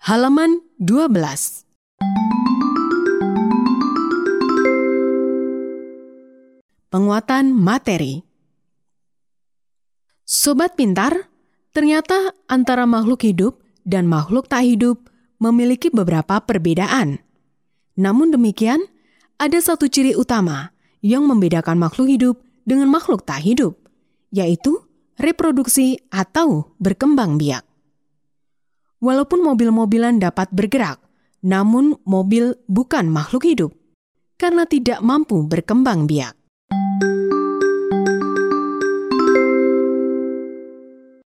Halaman 12. Penguatan materi. Sobat pintar, ternyata antara makhluk hidup dan makhluk tak hidup memiliki beberapa perbedaan. Namun demikian, ada satu ciri utama yang membedakan makhluk hidup dengan makhluk tak hidup, yaitu reproduksi atau berkembang biak. Walaupun mobil-mobilan dapat bergerak, namun mobil bukan makhluk hidup karena tidak mampu berkembang biak.